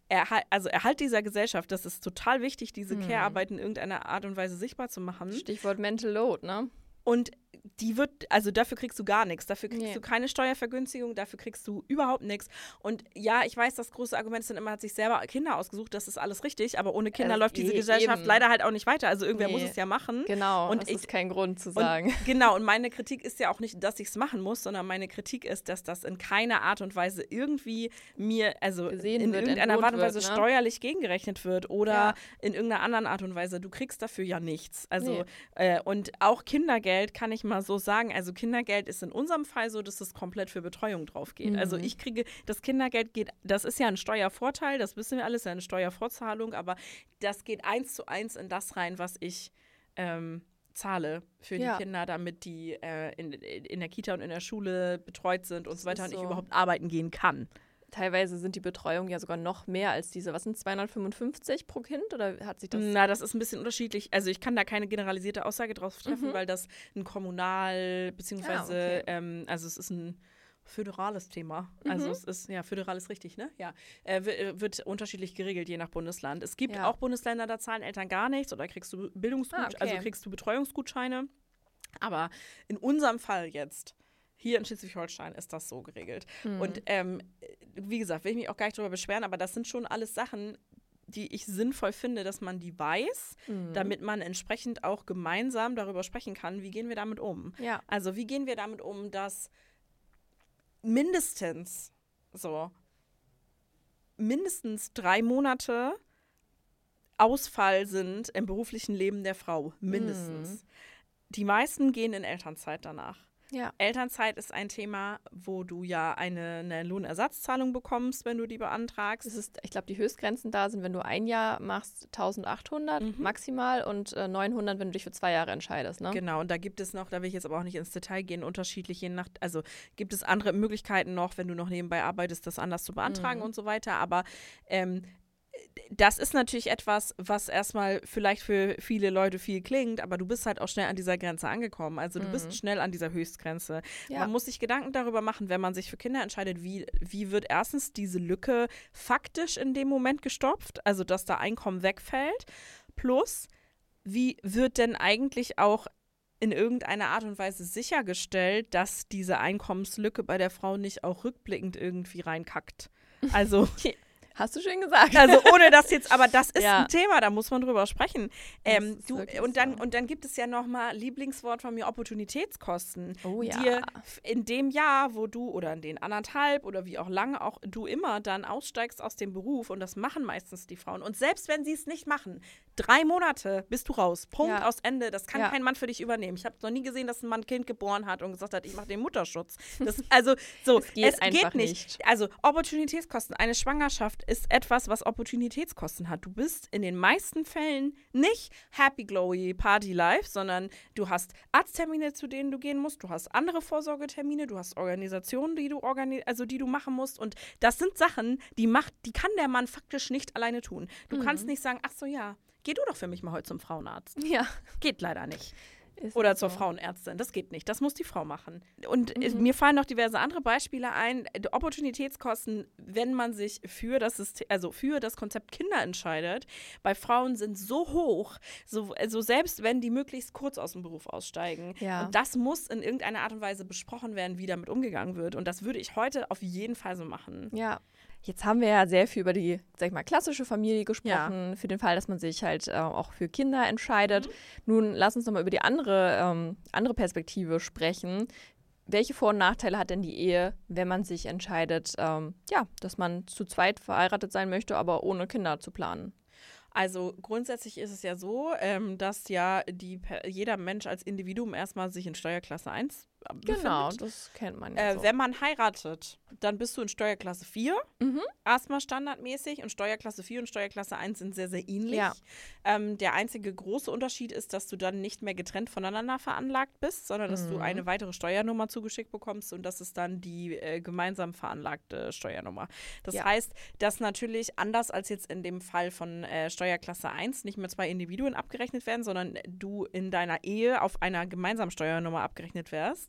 Speaker 2: Erhalt, also Erhalt dieser Gesellschaft, das ist total wichtig, diese
Speaker 1: Hm.
Speaker 2: Care-Arbeit in irgendeiner Art und Weise sichtbar zu machen.
Speaker 1: Stichwort Mental Load, ne?
Speaker 2: Und die wird, also dafür kriegst du gar nichts. Dafür kriegst
Speaker 1: Nee.
Speaker 2: du keine Steuervergünstigung, dafür kriegst du überhaupt nichts. Und ja, ich weiß, das große Argument ist dann immer, hat sich selber Kinder ausgesucht, das ist alles richtig, aber ohne Kinder
Speaker 1: Äh,
Speaker 2: läuft diese
Speaker 1: eh-
Speaker 2: Gesellschaft
Speaker 1: eben.
Speaker 2: leider halt auch nicht weiter. Also irgendwer
Speaker 1: Nee.
Speaker 2: muss es ja machen.
Speaker 1: Genau,
Speaker 2: Und
Speaker 1: das
Speaker 2: ich-
Speaker 1: ist kein Grund zu
Speaker 2: Und,
Speaker 1: sagen.
Speaker 2: genau, und meine Kritik ist ja auch nicht, dass ich es machen muss, sondern meine Kritik ist, dass das in keiner Art und Weise irgendwie mir, also
Speaker 1: Gesehen
Speaker 2: in
Speaker 1: wird,
Speaker 2: irgendeiner
Speaker 1: entlohnt
Speaker 2: Art und Weise
Speaker 1: wird, ne?
Speaker 2: steuerlich gegengerechnet wird oder
Speaker 1: Ja.
Speaker 2: in irgendeiner anderen Art und Weise. Du kriegst dafür ja nichts. Also,
Speaker 1: Nee.
Speaker 2: äh, und auch Kindergeld kann ich mal so sagen. Also Kindergeld ist in unserem Fall so, dass es komplett für Betreuung drauf geht.
Speaker 1: Mhm.
Speaker 2: Also ich kriege, das Kindergeld geht, das ist ja ein Steuervorteil, das wissen wir alles, ja eine Steuervorzahlung, aber das geht eins zu eins in das rein, was ich ähm, zahle für
Speaker 1: Ja.
Speaker 2: die Kinder, damit die äh, in, in der Kita und in der Schule betreut sind und
Speaker 1: Das
Speaker 2: so weiter
Speaker 1: ist
Speaker 2: und ich
Speaker 1: so.
Speaker 2: überhaupt arbeiten gehen kann.
Speaker 1: Teilweise sind die Betreuungen ja sogar noch mehr als diese. Was sind zweihundertfünfundfünfzig pro Kind oder hat sich das?
Speaker 2: Na, das ist ein bisschen unterschiedlich. Also ich kann da keine generalisierte Aussage drauf treffen,
Speaker 1: Mhm.
Speaker 2: weil das ein kommunal, beziehungsweise,
Speaker 1: Ah, okay.
Speaker 2: ähm, also es ist ein föderales Thema. Also
Speaker 1: Mhm.
Speaker 2: es ist, ja, föderal ist richtig, ne? Ja. Äh, w- äh, wird unterschiedlich geregelt, je nach Bundesland. Es gibt
Speaker 1: Ja.
Speaker 2: auch Bundesländer, da zahlen Eltern gar nichts oder kriegst du Bildungsgut,
Speaker 1: Ah, okay.
Speaker 2: also kriegst du Betreuungsgutscheine. Aber in unserem Fall jetzt, hier in Schleswig-Holstein, ist das so geregelt.
Speaker 1: Mhm.
Speaker 2: Und ähm, wie gesagt, will ich mich auch gar nicht drüber beschweren, aber das sind schon alles Sachen, die ich sinnvoll finde, dass man die weiß,
Speaker 1: Mhm.
Speaker 2: damit man entsprechend auch gemeinsam darüber sprechen kann, wie gehen wir damit um.
Speaker 1: Ja.
Speaker 2: Also wie gehen wir damit um, dass mindestens so mindestens drei Monate Ausfall sind im beruflichen Leben der Frau. Mindestens.
Speaker 1: Mhm.
Speaker 2: Die meisten gehen in Elternzeit danach.
Speaker 1: Ja.
Speaker 2: Elternzeit ist ein Thema, wo du ja eine, eine Lohnersatzzahlung bekommst, wenn du die beantragst.
Speaker 1: Das ist, ich glaube, die Höchstgrenzen da sind, wenn du ein Jahr machst, eintausendachthundert
Speaker 2: Mhm.
Speaker 1: maximal und äh, neunhundert, wenn du dich für zwei Jahre entscheidest, ne?
Speaker 2: Genau, und da gibt es noch, da will ich jetzt aber auch nicht ins Detail gehen, unterschiedlich je nach, also gibt es andere Möglichkeiten noch, wenn du noch nebenbei arbeitest, das anders zu beantragen
Speaker 1: Mhm.
Speaker 2: und so weiter, aber ähm, das ist natürlich etwas, was erstmal vielleicht für viele Leute viel klingt, aber du bist halt auch schnell an dieser Grenze angekommen. Also du
Speaker 1: Mhm.
Speaker 2: bist schnell an dieser Höchstgrenze.
Speaker 1: Ja.
Speaker 2: Man muss sich Gedanken darüber machen, wenn man sich für Kinder entscheidet, wie, wie wird erstens diese Lücke faktisch in dem Moment gestopft, also dass da Einkommen wegfällt, plus wie wird denn eigentlich auch in irgendeiner Art und Weise sichergestellt, dass diese Einkommenslücke bei der Frau nicht auch rückblickend irgendwie reinkackt. Also
Speaker 1: Hast du schön gesagt.
Speaker 2: also ohne das jetzt, aber das ist
Speaker 1: Ja.
Speaker 2: ein Thema, da muss man drüber sprechen. Ähm,
Speaker 1: ist
Speaker 2: du,
Speaker 1: wirklich
Speaker 2: und, dann,
Speaker 1: so.
Speaker 2: und dann gibt es ja nochmal Lieblingswort von mir, Opportunitätskosten.
Speaker 1: Oh ja.
Speaker 2: Dir f- in dem Jahr, wo du oder in den anderthalb oder wie auch lange auch du immer dann aussteigst aus dem Beruf und das machen meistens die Frauen. Und selbst wenn sie es nicht machen, drei Monate bist du raus. Punkt,
Speaker 1: Ja.
Speaker 2: aus Ende. Das kann
Speaker 1: Ja.
Speaker 2: kein Mann für dich übernehmen. Ich habe noch nie gesehen, dass ein Mann ein Kind geboren hat und gesagt hat, ich mache den Mutterschutz. Das, also so,
Speaker 1: Es geht einfach
Speaker 2: nicht.
Speaker 1: nicht.
Speaker 2: Also Opportunitätskosten. Eine Schwangerschaft ist etwas, was Opportunitätskosten hat. Du bist in den meisten Fällen nicht happy, glowy, party life, sondern du hast Arzttermine, zu denen du gehen musst. Du hast andere Vorsorgetermine. Du hast Organisationen, die du, organi also die du machen musst. Und das sind Sachen, die macht, die kann der Mann faktisch nicht alleine tun. Du
Speaker 1: Mhm.
Speaker 2: kannst nicht sagen, ach so, ja, geh du doch für mich mal heute zum Frauenarzt.
Speaker 1: Ja.
Speaker 2: Geht leider nicht.
Speaker 1: Ist
Speaker 2: Oder
Speaker 1: so.
Speaker 2: zur Frauenärztin. Das geht nicht. Das muss die Frau machen. Und äh,
Speaker 1: Mhm.
Speaker 2: mir fallen noch diverse andere Beispiele ein. Die Opportunitätskosten, wenn man sich für das System, also für das Konzept Kinder entscheidet, bei Frauen sind so hoch, so, also selbst wenn die möglichst kurz aus dem Beruf aussteigen.
Speaker 1: Ja.
Speaker 2: Und das muss in irgendeiner Art und Weise besprochen werden, wie damit umgegangen wird. Und das würde ich heute auf jeden Fall so machen.
Speaker 1: Ja. Jetzt haben wir ja sehr viel über die, sag ich mal, klassische Familie gesprochen, für den Fall, dass man sich halt äh, auch für Kinder entscheidet. Nun lass uns nochmal über die andere, ähm, andere Perspektive sprechen. Welche Vor- und Nachteile hat denn die Ehe, wenn man sich entscheidet, ähm, ja, dass man zu zweit verheiratet sein möchte, aber ohne Kinder zu planen?
Speaker 2: Also grundsätzlich ist es ja so, ähm, dass ja die, jeder Mensch als Individuum erstmal sich in Steuerklasse eins befindet.
Speaker 1: Genau, das kennt man ja
Speaker 2: Äh,
Speaker 1: so.
Speaker 2: Wenn man heiratet, dann bist du in Steuerklasse vier,
Speaker 1: Mhm.
Speaker 2: erstmal standardmäßig. Und Steuerklasse vier und Steuerklasse eins sind sehr, sehr ähnlich.
Speaker 1: Ja.
Speaker 2: Ähm, der einzige große Unterschied ist, dass du dann nicht mehr getrennt voneinander veranlagt bist, sondern dass du
Speaker 1: Mhm.
Speaker 2: eine weitere Steuernummer zugeschickt bekommst und das ist dann die äh, gemeinsam veranlagte Steuernummer. Das
Speaker 1: Ja.
Speaker 2: heißt, dass natürlich anders als jetzt in dem Fall von äh, Steuerklasse eins nicht mehr zwei Individuen abgerechnet werden, sondern du in deiner Ehe auf einer gemeinsamen Steuernummer abgerechnet wirst.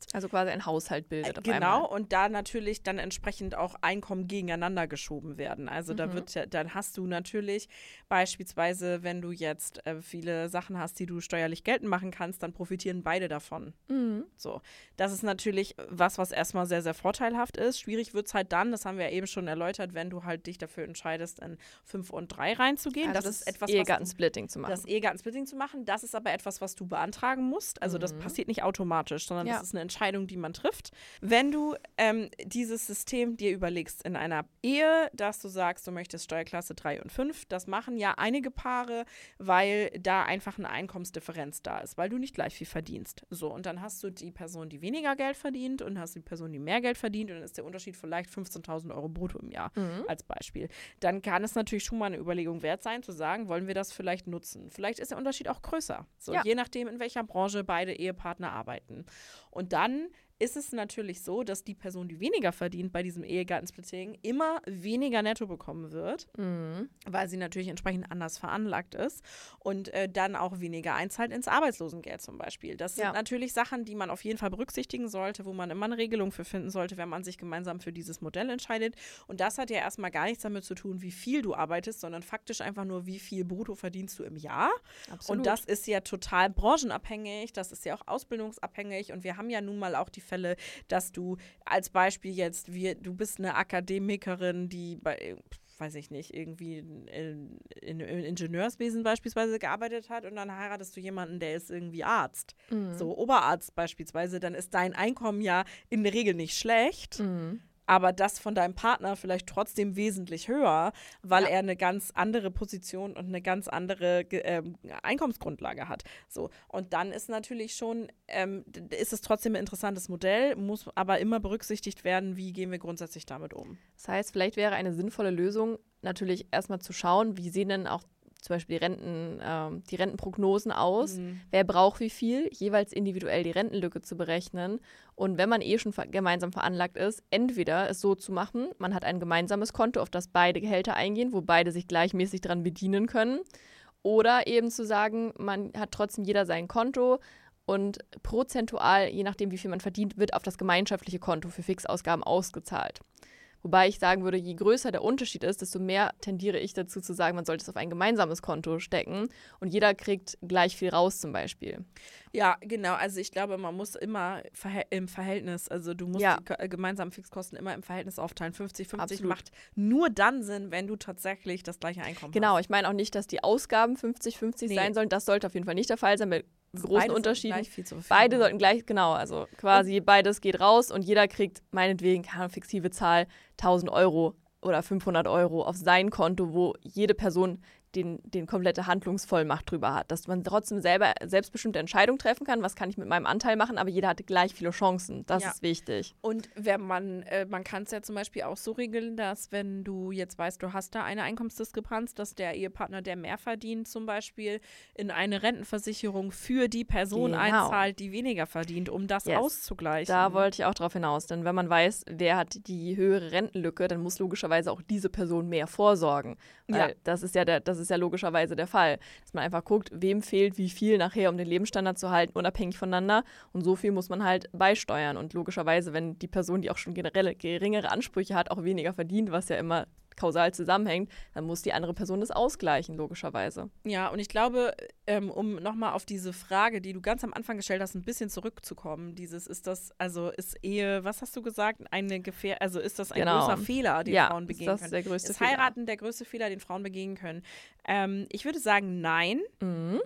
Speaker 2: hast.
Speaker 1: Also quasi ein Haushalt bildet.
Speaker 2: Äh,
Speaker 1: auf
Speaker 2: genau,
Speaker 1: einmal.
Speaker 2: und da natürlich dann entsprechend auch Einkommen gegeneinander geschoben werden. Also
Speaker 1: Mhm.
Speaker 2: da wird ja, dann hast du natürlich beispielsweise, wenn du jetzt äh, viele Sachen hast, die du steuerlich geltend machen kannst, dann profitieren beide davon.
Speaker 1: Mhm.
Speaker 2: So, das ist natürlich was, was erstmal sehr, sehr vorteilhaft ist. Schwierig wird es halt dann, das haben wir ja eben schon erläutert, wenn du halt dich dafür entscheidest, in fünf und drei reinzugehen.
Speaker 1: Also
Speaker 2: das,
Speaker 1: das
Speaker 2: ist etwas,
Speaker 1: Ehegattensplitting zu machen.
Speaker 2: Das Ehegattensplitting zu machen. Das ist aber etwas, was du beantragen musst. Also das
Speaker 1: Mhm.
Speaker 2: passiert nicht automatisch, sondern
Speaker 1: Ja.
Speaker 2: das ist eine Entscheidung, die man trifft. Wenn du ähm, dieses System dir überlegst in einer Ehe, dass du sagst, du möchtest Steuerklasse drei und fünf, das machen ja einige Paare, weil da einfach eine Einkommensdifferenz da ist, weil du nicht gleich viel verdienst. So, und dann hast du die Person, die weniger Geld verdient und hast die Person, die mehr Geld verdient und dann ist der Unterschied vielleicht fünfzehntausend Euro brutto im Jahr
Speaker 1: Mhm.
Speaker 2: als Beispiel. Dann kann es natürlich schon mal eine Überlegung wert sein, zu sagen, wollen wir das vielleicht nutzen? Vielleicht ist der Unterschied auch größer. So,
Speaker 1: Ja.
Speaker 2: je nachdem, in welcher Branche beide Ehepartner arbeiten. Und dann ist es natürlich so, dass die Person, die weniger verdient bei diesem Ehegattensplitting, immer weniger netto bekommen wird,
Speaker 1: Mhm.
Speaker 2: weil sie natürlich entsprechend anders veranlagt ist und äh, dann auch weniger einzahlt ins Arbeitslosengeld zum Beispiel. Das sind
Speaker 1: Ja.
Speaker 2: natürlich Sachen, die man auf jeden Fall berücksichtigen sollte, wo man immer eine Regelung für finden sollte, wenn man sich gemeinsam für dieses Modell entscheidet. Und das hat ja erstmal gar nichts damit zu tun, wie viel du arbeitest, sondern faktisch einfach nur, wie viel brutto verdienst du im Jahr.
Speaker 1: Absolut.
Speaker 2: Und das ist ja total branchenabhängig, das ist ja auch ausbildungsabhängig und wir haben ja nun mal auch die Fälle, dass du als Beispiel jetzt, wir, du bist eine Akademikerin, die bei, weiß ich nicht, irgendwie in, in, in, im Ingenieurswesen beispielsweise gearbeitet hat und dann heiratest du jemanden, der ist irgendwie Arzt,
Speaker 1: Mhm.
Speaker 2: so Oberarzt beispielsweise, dann ist dein Einkommen ja in der Regel nicht schlecht.
Speaker 1: Mhm.
Speaker 2: Aber das von deinem Partner vielleicht trotzdem wesentlich höher, weil
Speaker 1: Ja.
Speaker 2: er eine ganz andere Position und eine ganz andere ge- ähm, Einkommensgrundlage hat. So. Und dann ist natürlich schon, ähm, d- ist es trotzdem ein interessantes Modell, muss aber immer berücksichtigt werden, wie gehen wir grundsätzlich damit um.
Speaker 1: Das heißt, vielleicht wäre eine sinnvolle Lösung, natürlich erstmal zu schauen, wie sehen denn auch zum Beispiel die, Renten, ähm, die Rentenprognosen aus,
Speaker 2: Mhm.
Speaker 1: wer braucht wie viel, jeweils individuell die Rentenlücke zu berechnen. Und wenn man eh schon ver- gemeinsam veranlagt ist, entweder es so zu machen, man hat ein gemeinsames Konto, auf das beide Gehälter eingehen, wo beide sich gleichmäßig dran bedienen können. Oder eben zu sagen, man hat trotzdem jeder sein Konto und prozentual, je nachdem wie viel man verdient, wird auf das gemeinschaftliche Konto für Fixausgaben ausgezahlt. Wobei ich sagen würde, je größer der Unterschied ist, desto mehr tendiere ich dazu zu sagen, man sollte es auf ein gemeinsames Konto stecken und jeder kriegt gleich viel raus zum Beispiel.
Speaker 2: Ja, genau. Also ich glaube, man muss immer verhält- im Verhältnis, also du musst
Speaker 1: Ja.
Speaker 2: die ko- äh, gemeinsamen Fixkosten immer im Verhältnis aufteilen. fünfzig fünfzig
Speaker 1: Absolut.
Speaker 2: macht nur dann Sinn, wenn du tatsächlich das gleiche Einkommen
Speaker 1: Genau,
Speaker 2: hast.
Speaker 1: ich meine auch nicht, dass die Ausgaben fünfzig fünfzig
Speaker 2: Nee.
Speaker 1: sein sollen. Das sollte auf jeden Fall nicht der Fall sein, mit großen
Speaker 2: Beide sollten
Speaker 1: Unterschieden.
Speaker 2: gleich viel zur Verfügung
Speaker 1: Beide
Speaker 2: haben.
Speaker 1: sollten gleich, genau, also quasi beides geht raus und jeder kriegt meinetwegen, keine Ahnung, fiktive Zahl, tausend Euro oder fünfhundert Euro auf sein Konto, wo jede Person den, den komplette Handlungsvollmacht drüber hat. Dass man trotzdem selber selbstbestimmte Entscheidungen treffen kann, was kann ich mit meinem Anteil machen, aber jeder hat gleich viele Chancen. Das
Speaker 2: Ja.
Speaker 1: ist wichtig.
Speaker 2: Und wenn man, äh, man kann es ja zum Beispiel auch so regeln, dass wenn du jetzt weißt, du hast da eine Einkommensdiskrepanz, dass der Ehepartner, der mehr verdient, zum Beispiel in eine Rentenversicherung für die Person
Speaker 1: Genau.
Speaker 2: einzahlt, die weniger verdient, um das
Speaker 1: Yes.
Speaker 2: auszugleichen.
Speaker 1: Da wollte ich auch drauf hinaus, denn wenn man weiß, wer hat die höhere Rentenlücke, dann muss logischerweise auch diese Person mehr vorsorgen. Weil
Speaker 2: Ja.
Speaker 1: das ist ja der, das ist ja logischerweise der Fall. Dass man einfach guckt, wem fehlt wie viel nachher, um den Lebensstandard zu halten, unabhängig voneinander. Und so viel muss man halt beisteuern. Und logischerweise, wenn die Person, die auch schon generell geringere Ansprüche hat, auch weniger verdient, was ja immer kausal zusammenhängt, dann muss die andere Person das ausgleichen, logischerweise.
Speaker 2: Ja, und ich glaube, ähm, um nochmal auf diese Frage, die du ganz am Anfang gestellt hast, ein bisschen zurückzukommen, dieses, ist das, also ist Ehe, was hast du gesagt, eine Gefähr, also ist das ein
Speaker 1: Genau.
Speaker 2: großer Fehler, den
Speaker 1: ja,
Speaker 2: Frauen
Speaker 1: ist
Speaker 2: begehen
Speaker 1: das
Speaker 2: können?
Speaker 1: der größte
Speaker 2: Ist
Speaker 1: Fehler.
Speaker 2: Heiraten der größte Fehler, den Frauen begehen können? Ähm, ich würde sagen, nein,
Speaker 1: Mhm.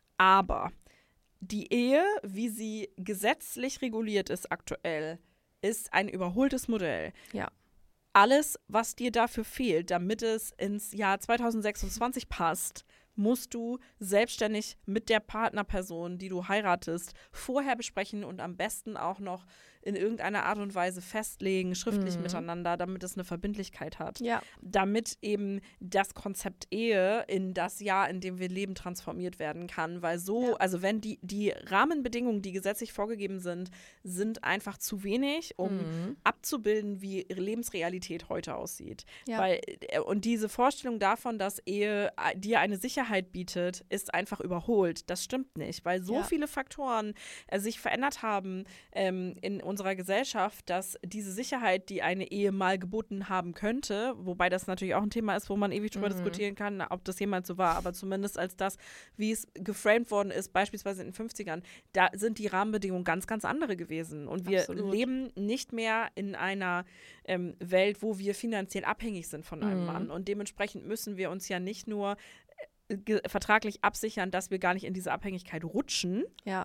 Speaker 2: aber die Ehe, wie sie gesetzlich reguliert ist aktuell, ist ein überholtes Modell.
Speaker 1: Ja.
Speaker 2: Alles, was dir dafür fehlt, damit es ins Jahr zweitausendsechsundzwanzig passt, musst du selbstständig mit der Partnerperson, die du heiratest, vorher besprechen und am besten auch noch in irgendeiner Art und Weise festlegen, schriftlich
Speaker 1: Mhm.
Speaker 2: miteinander, damit es eine Verbindlichkeit hat.
Speaker 1: Ja.
Speaker 2: Damit eben das Konzept Ehe in das Jahr, in dem wir leben, transformiert werden kann. Weil so,
Speaker 1: Ja.
Speaker 2: also wenn die, die Rahmenbedingungen, die gesetzlich vorgegeben sind, sind einfach zu wenig, um
Speaker 1: Mhm.
Speaker 2: abzubilden, wie Lebensrealität heute aussieht.
Speaker 1: Ja.
Speaker 2: Weil, äh, und diese Vorstellung davon, dass Ehe äh, dir eine Sicherheit bietet, ist einfach überholt. Das stimmt nicht, weil so
Speaker 1: Ja.
Speaker 2: viele Faktoren äh, sich verändert haben ähm, in unserer Gesellschaft, dass diese Sicherheit, die eine Ehe mal geboten haben könnte, wobei das natürlich auch ein Thema ist, wo man ewig drüber
Speaker 1: Mhm.
Speaker 2: diskutieren kann, ob das jemals so war, aber zumindest als das, wie es geframed worden ist, beispielsweise in den fünfzigern, da sind die Rahmenbedingungen ganz, ganz andere gewesen. Und wir
Speaker 1: Absolut.
Speaker 2: leben nicht mehr in einer ähm, Welt, wo wir finanziell abhängig sind von einem
Speaker 1: Mhm.
Speaker 2: Mann. Und dementsprechend müssen wir uns ja nicht nur äh, ge- vertraglich absichern, dass wir gar nicht in diese Abhängigkeit rutschen,
Speaker 1: Ja.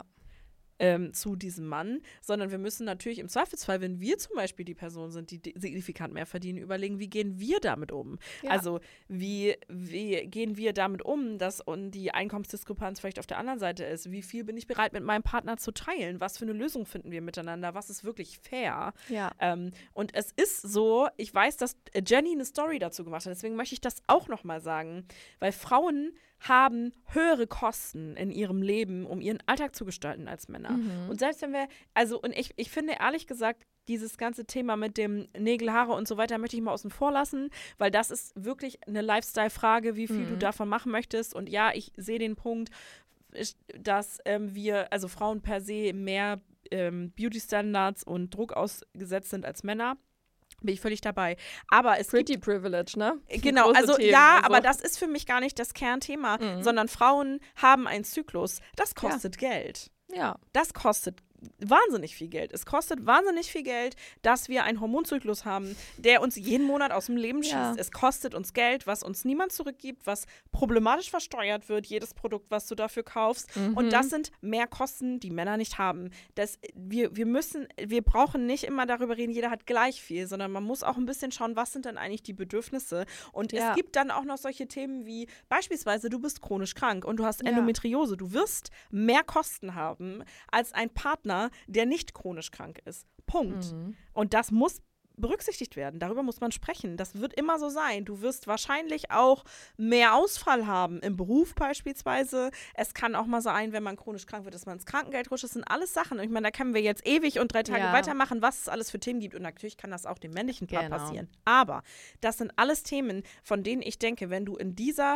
Speaker 2: ähm, zu diesem Mann, sondern wir müssen natürlich im Zweifelsfall, wenn wir zum Beispiel die Person sind, die di- signifikant mehr verdienen, überlegen, wie gehen wir damit um?
Speaker 1: Ja.
Speaker 2: Also wie, wie gehen wir damit um, dass und die Einkommensdiskrepanz vielleicht auf der anderen Seite ist? Wie viel bin ich bereit, mit meinem Partner zu teilen? Was für eine Lösung finden wir miteinander? Was ist wirklich fair?
Speaker 1: Ja.
Speaker 2: Ähm, und es ist so, ich weiß, dass Jenny eine Story dazu gemacht hat, deswegen möchte ich das auch nochmal sagen, weil Frauen haben höhere Kosten in ihrem Leben, um ihren Alltag zu gestalten als Männer.
Speaker 1: Mhm.
Speaker 2: Und selbst wenn wir, also und ich, ich finde ehrlich gesagt, dieses ganze Thema mit dem Nägel, Haare und so weiter möchte ich mal außen vor lassen, weil das ist wirklich eine Lifestyle-Frage, wie viel
Speaker 1: Mhm.
Speaker 2: du davon machen möchtest. Und ja, ich sehe den Punkt, ist, dass ähm, wir, also Frauen per se, mehr ähm, Beauty-Standards und Druck ausgesetzt sind als Männer. Bin ich völlig dabei. Aber es
Speaker 1: Pretty
Speaker 2: gibt
Speaker 1: Privilege, ne?
Speaker 2: Genau,
Speaker 1: Große
Speaker 2: also
Speaker 1: Themen,
Speaker 2: ja,
Speaker 1: also.
Speaker 2: aber das ist für mich gar nicht das Kernthema,
Speaker 1: Mhm.
Speaker 2: sondern Frauen haben einen Zyklus. Das kostet Geld.
Speaker 1: Ja.
Speaker 2: Das kostet wahnsinnig viel Geld. Es kostet wahnsinnig viel Geld, dass wir einen Hormonzyklus haben, der uns jeden Monat aus dem Leben schießt.
Speaker 1: Ja.
Speaker 2: Es kostet uns Geld, was uns niemand zurückgibt, was problematisch versteuert wird, jedes Produkt, was du dafür kaufst.
Speaker 1: Mhm.
Speaker 2: Und das sind mehr Kosten, die Männer nicht haben. Das, wir, wir müssen, wir brauchen nicht immer darüber reden, jeder hat gleich viel, sondern man muss auch ein bisschen schauen, was sind denn eigentlich die Bedürfnisse. Und
Speaker 1: Ja.
Speaker 2: es gibt dann auch noch solche Themen wie beispielsweise, du bist chronisch krank und du hast
Speaker 1: Ja.
Speaker 2: Endometriose. Du wirst mehr Kosten haben als ein Partner, der nicht chronisch krank ist. Punkt.
Speaker 1: Mhm.
Speaker 2: Und das muss berücksichtigt werden. Darüber muss man sprechen. Das wird immer so sein. Du wirst wahrscheinlich auch mehr Ausfall haben im Beruf beispielsweise. Es kann auch mal sein, wenn man chronisch krank wird, dass man ins Krankengeld rutscht. Das sind alles Sachen. Ich meine, da können wir jetzt ewig und drei Tage
Speaker 1: Ja.
Speaker 2: weitermachen, was es alles für Themen gibt. Und natürlich kann das auch dem männlichen Part
Speaker 1: Genau.
Speaker 2: passieren. Aber das sind alles Themen, von denen ich denke, wenn du in dieser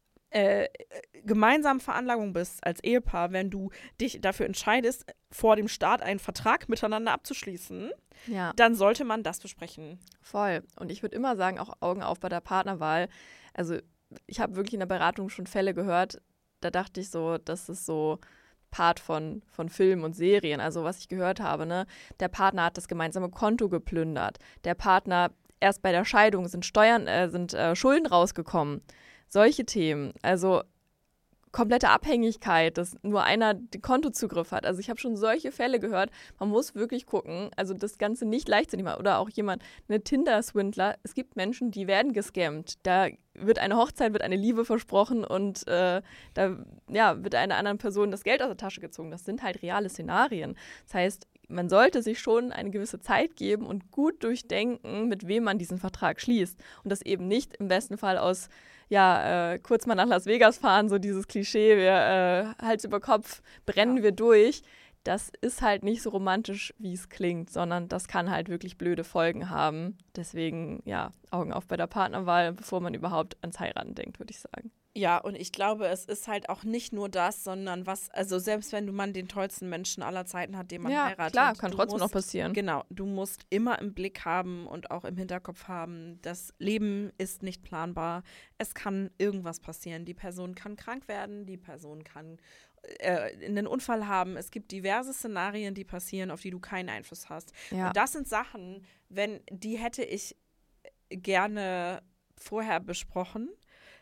Speaker 2: äh, gemeinsamen Veranlagung bist als Ehepaar, wenn du dich dafür entscheidest, vor dem Start einen Vertrag miteinander abzuschließen,
Speaker 1: Ja.
Speaker 2: dann sollte man das besprechen.
Speaker 1: Voll. Und ich würde immer sagen, auch Augen auf bei der Partnerwahl. Also ich habe wirklich in der Beratung schon Fälle gehört, da dachte ich so, das ist so Part von, von Filmen und Serien. Also was ich gehört habe, ne? Der Partner hat das gemeinsame Konto geplündert. Der Partner, erst bei der Scheidung sind Steuern, äh, sind äh, Schulden rausgekommen. Solche Themen. Also komplette Abhängigkeit, dass nur einer den Kontozugriff hat. Also ich habe schon solche Fälle gehört. Man muss wirklich gucken, also das Ganze nicht leicht zu nehmen. Oder auch jemand, eine Tinder-Swindler. Es gibt Menschen, die werden gescammt. Da wird eine Hochzeit, wird eine Liebe versprochen und äh, da ja, wird einer anderen Person das Geld aus der Tasche gezogen. Das sind halt reale Szenarien. Das heißt, man sollte sich schon eine gewisse Zeit geben und gut durchdenken, mit wem man diesen Vertrag schließt. Und das eben nicht im besten Fall aus, ja, äh, kurz mal nach Las Vegas fahren, so dieses Klischee, wir äh, Hals über Kopf brennen
Speaker 2: Ja.
Speaker 1: wir durch. Das ist halt nicht so romantisch, wie es klingt, sondern das kann halt wirklich blöde Folgen haben. Deswegen, ja, Augen auf bei der Partnerwahl, bevor man überhaupt ans Heiraten denkt, würde ich sagen.
Speaker 2: Ja, und ich glaube, es ist halt auch nicht nur das, sondern was, also selbst wenn du man den tollsten Menschen aller Zeiten hat, den man
Speaker 1: ja,
Speaker 2: heiratet.
Speaker 1: klar, kann
Speaker 2: du
Speaker 1: trotzdem
Speaker 2: musst,
Speaker 1: noch passieren.
Speaker 2: Genau, du musst immer im Blick haben und auch im Hinterkopf haben, das Leben ist nicht planbar. Es kann irgendwas passieren. Die Person kann krank werden, die Person kann äh, einen Unfall haben. Es gibt diverse Szenarien, die passieren, auf die du keinen Einfluss hast.
Speaker 1: Ja.
Speaker 2: Und das sind Sachen, wenn die hätte ich gerne vorher besprochen.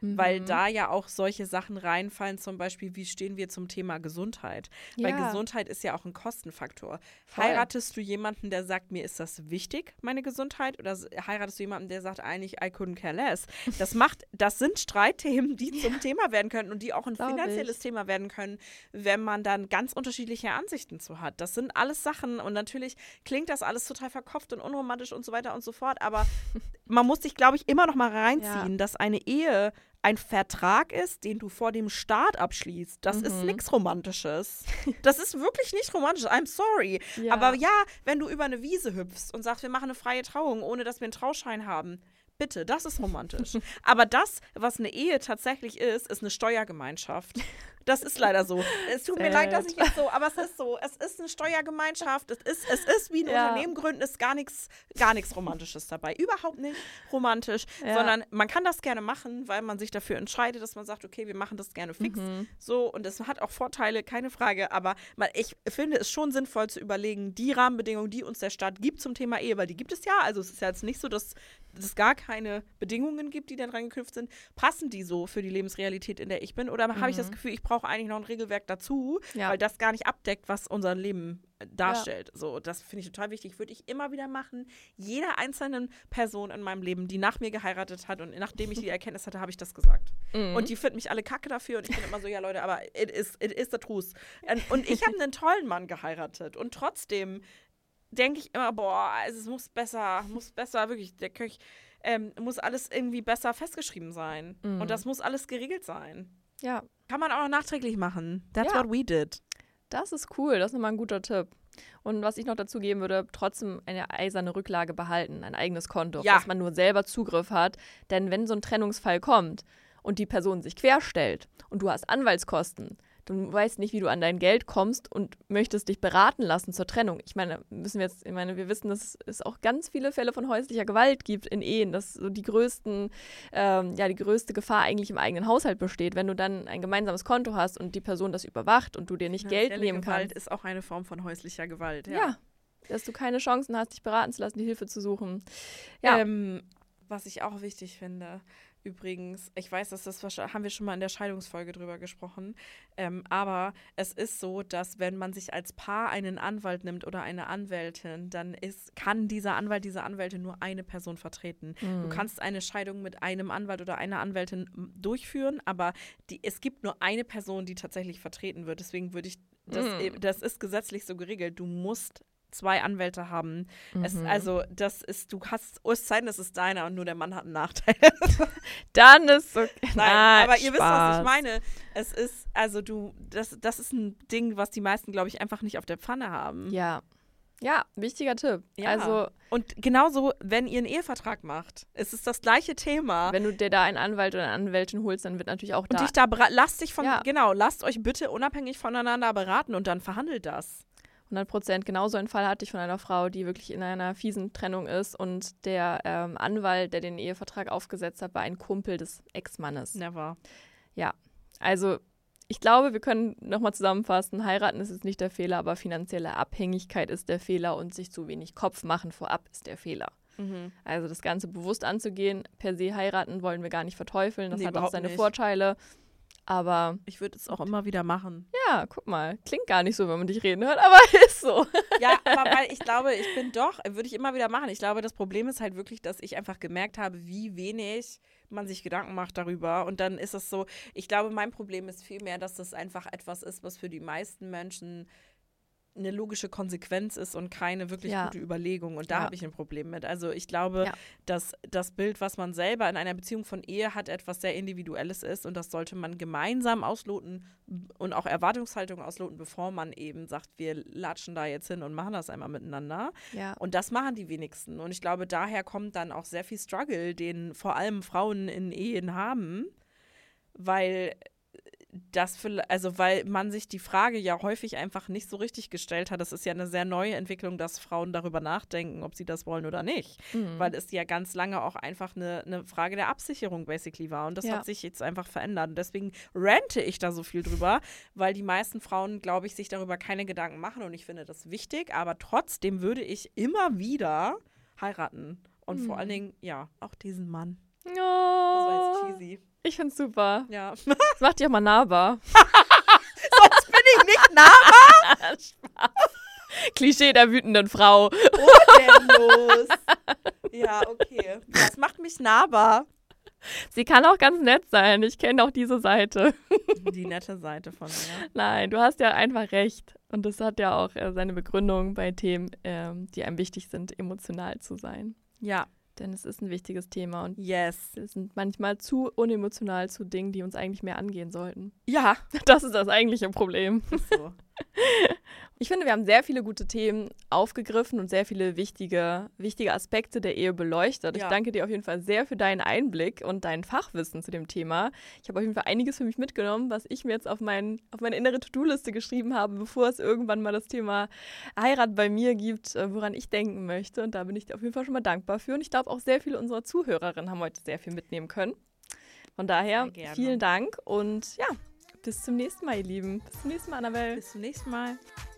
Speaker 2: Mhm. Weil da ja auch solche Sachen reinfallen, zum Beispiel, wie stehen wir zum Thema Gesundheit? Ja. Weil Gesundheit ist ja auch ein Kostenfaktor. Voll. Heiratest du jemanden, der sagt, mir ist das wichtig, meine Gesundheit? Oder heiratest du jemanden, der sagt eigentlich, I couldn't care less? Das macht, das sind Streitthemen, die zum ja. Thema werden können und die auch ein Glaub finanzielles ich. Thema werden können, wenn man dann ganz unterschiedliche Ansichten zu hat. Das sind alles Sachen und natürlich klingt das alles total verkopft und unromantisch und so weiter und so fort, aber man muss sich, glaube ich, immer noch mal reinziehen, ja. dass eine Ehe ein Vertrag ist, den du vor dem Staat abschließt. Das mhm. ist nichts Romantisches. Das ist wirklich nicht romantisch. I'm sorry. Ja. Aber ja, wenn du über eine Wiese hüpfst und sagst, wir machen eine freie Trauung, ohne dass wir einen Trauschein haben, bitte, das ist romantisch. Aber das, was eine Ehe tatsächlich ist, ist eine Steuergemeinschaft. Das ist leider so. Es tut Sad. mir leid, dass ich jetzt so, aber es ist so. Es ist eine Steuergemeinschaft. Es ist, es ist wie ein ja. Unternehmen gründen, ist gar nichts, gar nichts Romantisches dabei. Überhaupt nicht romantisch, ja. sondern man kann das gerne machen, weil man sich dafür entscheidet, dass man sagt, okay, wir machen das gerne fix. Mhm. So, und es hat auch Vorteile, keine Frage. Aber man, ich finde es schon sinnvoll zu überlegen, die Rahmenbedingungen, die uns der Staat gibt zum Thema Ehe, weil die gibt es ja. Also es ist ja jetzt nicht so, dass es gar keine Bedingungen gibt, die dann reingeknüpft sind. Passen die so für die Lebensrealität, in der ich bin? Oder mhm. habe ich das Gefühl, ich brauche eigentlich noch ein Regelwerk dazu, ja. weil das gar nicht abdeckt, was unser Leben darstellt. Ja. So, das finde ich total wichtig. Würde ich immer wieder machen. Jeder einzelnen Person in meinem Leben, die nach mir geheiratet hat und nachdem ich die Erkenntnis hatte, habe ich das gesagt. Mhm. Und die finden mich alle kacke dafür und ich bin immer so, ja Leute, aber it is, it is the truth. Und ich habe einen tollen Mann geheiratet und trotzdem denke ich immer, boah, also es muss besser, muss besser, wirklich, der Köch, ähm, muss alles irgendwie besser festgeschrieben sein. Mhm. Und das muss alles geregelt sein.
Speaker 1: Ja.
Speaker 2: Kann man auch noch nachträglich machen. That's ja. what we did.
Speaker 1: Das ist cool, das ist nochmal ein guter Tipp. Und was ich noch dazu geben würde, trotzdem eine eiserne Rücklage behalten, ein eigenes Konto, auf
Speaker 2: ja.
Speaker 1: das man nur selber Zugriff hat. Denn wenn so ein Trennungsfall kommt und die Person sich querstellt und du hast Anwaltskosten, du weißt nicht, wie du an dein Geld kommst und möchtest dich beraten lassen zur Trennung. Ich meine, müssen wir jetzt, ich meine, wir wissen, dass es auch ganz viele Fälle von häuslicher Gewalt gibt in Ehen, dass so die größten, ähm, ja, die größte Gefahr eigentlich im eigenen Haushalt besteht. Wenn du dann ein gemeinsames Konto hast und die Person das überwacht und du dir nicht Geld nehmen kannst.
Speaker 2: Gewalt ist auch eine Form von häuslicher Gewalt, ja.
Speaker 1: Ja, dass du keine Chancen hast, dich beraten zu lassen, die Hilfe zu suchen. Ja.
Speaker 2: Ähm, was ich auch wichtig finde, übrigens, ich weiß, dass das haben wir schon mal in der Scheidungsfolge drüber gesprochen, ähm, aber es ist so, dass wenn man sich als Paar einen Anwalt nimmt oder eine Anwältin, dann ist, kann dieser Anwalt, diese Anwältin nur eine Person vertreten. Mhm. Du kannst eine Scheidung mit einem Anwalt oder einer Anwältin durchführen, aber die, es gibt nur eine Person, die tatsächlich vertreten wird. Deswegen würde ich, das, mhm. das ist gesetzlich so geregelt, du musst zwei Anwälte haben. Mhm. Es, also das ist, du hast, es sei denn, das ist deiner und nur der Mann hat einen Nachteil.
Speaker 1: Dann ist okay.
Speaker 2: Nein, Nein, aber ihr Spaß. wisst, was ich meine. Es ist, also du, das, das ist ein Ding, was die meisten, glaube ich, einfach nicht auf der Pfanne haben.
Speaker 1: Ja. Ja, wichtiger Tipp.
Speaker 2: Ja.
Speaker 1: Also,
Speaker 2: und genauso, wenn ihr einen Ehevertrag macht, es ist das gleiche Thema.
Speaker 1: Wenn du dir da einen Anwalt oder eine Anwältin holst, dann wird natürlich auch
Speaker 2: und
Speaker 1: da.
Speaker 2: Dich da lasst dich von, ja. genau, lasst euch bitte unabhängig voneinander beraten und dann verhandelt das.
Speaker 1: hundert Prozent. Genauso einen Fall hatte ich von einer Frau, die wirklich in einer fiesen Trennung ist und der ähm, Anwalt, der den Ehevertrag aufgesetzt hat, war ein Kumpel des Ex-Mannes.
Speaker 2: Never.
Speaker 1: Ja, also ich glaube, wir können nochmal zusammenfassen, heiraten ist jetzt nicht der Fehler, aber finanzielle Abhängigkeit ist der Fehler und sich zu wenig Kopf machen vorab ist der Fehler. Mhm. Also das Ganze bewusst anzugehen, per se heiraten wollen wir gar nicht verteufeln, das
Speaker 2: nee,
Speaker 1: hat auch seine
Speaker 2: nicht.
Speaker 1: Vorteile. Aber
Speaker 2: ich würde es auch immer wieder machen.
Speaker 1: Ja, guck mal. Klingt gar nicht so, wenn man dich reden hört, aber ist so.
Speaker 2: Ja, aber weil ich glaube, ich bin doch, würde ich immer wieder machen. Ich glaube, das Problem ist halt wirklich, dass ich einfach gemerkt habe, wie wenig man sich Gedanken macht darüber. Und dann ist es so, ich glaube, mein Problem ist vielmehr, dass das einfach etwas ist, was für die meisten Menschen eine logische Konsequenz ist und keine wirklich
Speaker 1: ja.
Speaker 2: gute Überlegung. Und da
Speaker 1: ja.
Speaker 2: habe ich ein Problem mit. Also ich glaube,
Speaker 1: ja.
Speaker 2: dass das Bild, was man selber in einer Beziehung von Ehe hat, etwas sehr Individuelles ist und das sollte man gemeinsam ausloten und auch Erwartungshaltung ausloten, bevor man eben sagt, wir latschen da jetzt hin und machen das einmal miteinander.
Speaker 1: Ja.
Speaker 2: Und das machen die wenigsten. Und ich glaube, daher kommt dann auch sehr viel Struggle, den vor allem Frauen in Ehen haben, weil das für, also weil man sich die Frage ja häufig einfach nicht so richtig gestellt hat. Das ist ja eine sehr neue Entwicklung, dass Frauen darüber nachdenken, ob sie das wollen oder nicht. Mhm. Weil es ja ganz lange auch einfach eine, eine Frage der Absicherung basically war. Und das
Speaker 1: ja.
Speaker 2: hat sich jetzt einfach verändert. Und deswegen rante ich da so viel drüber, weil die meisten Frauen, glaube ich, sich darüber keine Gedanken machen. Und ich finde das wichtig. Aber trotzdem würde ich immer wieder heiraten. Und mhm. vor allen Dingen, ja, auch diesen Mann.
Speaker 1: Oh.
Speaker 2: Das war jetzt cheesy.
Speaker 1: Ich find's super.
Speaker 2: Ja.
Speaker 1: Das macht dich auch mal nahbar.
Speaker 2: Sonst bin ich nicht nahbar.
Speaker 1: Spaß. Klischee der wütenden Frau.
Speaker 2: Was denn los? Ja, okay. Das macht mich nahbar.
Speaker 1: Sie kann auch ganz nett sein. Ich kenne auch diese Seite.
Speaker 2: Die nette Seite von mir.
Speaker 1: Nein, du hast ja einfach recht. Und das hat ja auch äh, seine Begründung bei Themen, ähm, die einem wichtig sind, emotional zu sein.
Speaker 2: Ja.
Speaker 1: Denn es ist ein wichtiges Thema und
Speaker 2: Yes.
Speaker 1: wir sind manchmal zu unemotional zu Dingen, die uns eigentlich mehr angehen sollten.
Speaker 2: Ja.
Speaker 1: Das ist das eigentliche Problem.
Speaker 2: So.
Speaker 1: Ich finde, wir haben sehr viele gute Themen aufgegriffen und sehr viele wichtige, wichtige Aspekte der Ehe beleuchtet.
Speaker 2: Ja.
Speaker 1: Ich danke dir auf jeden Fall sehr für deinen Einblick und dein Fachwissen zu dem Thema. Ich habe auf jeden Fall einiges für mich mitgenommen, was ich mir jetzt auf, mein, auf meine innere To-Do-Liste geschrieben habe, bevor es irgendwann mal das Thema Heirat bei mir gibt, woran ich denken möchte. Und da bin ich dir auf jeden Fall schon mal dankbar für. Und ich glaube, auch sehr viele unserer Zuhörerinnen haben heute sehr viel mitnehmen können. Von daher, vielen Dank und ja, bis zum nächsten Mal, ihr Lieben. Bis zum nächsten Mal, Annabelle.
Speaker 2: Bis zum nächsten Mal.